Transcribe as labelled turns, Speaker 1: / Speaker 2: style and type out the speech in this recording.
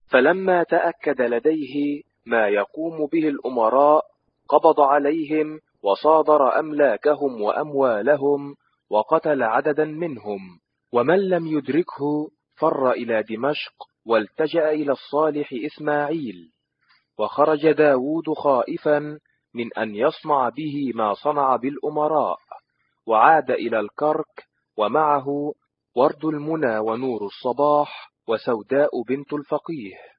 Speaker 1: فلما تأكد لديه ما يقوم به الأمراء قبض عليهم وصادر أملاكهم وأموالهم وقتل عددا منهم، ومن لم يدركه فر إلى دمشق والتجأ إلى الصالح إسماعيل. وخرج داود خائفا من أن يصنع به ما صنع بالأمراء، وعاد إلى الكرك ومعه ورد المنى ونور الصباح وسوداء بنت الفقيه.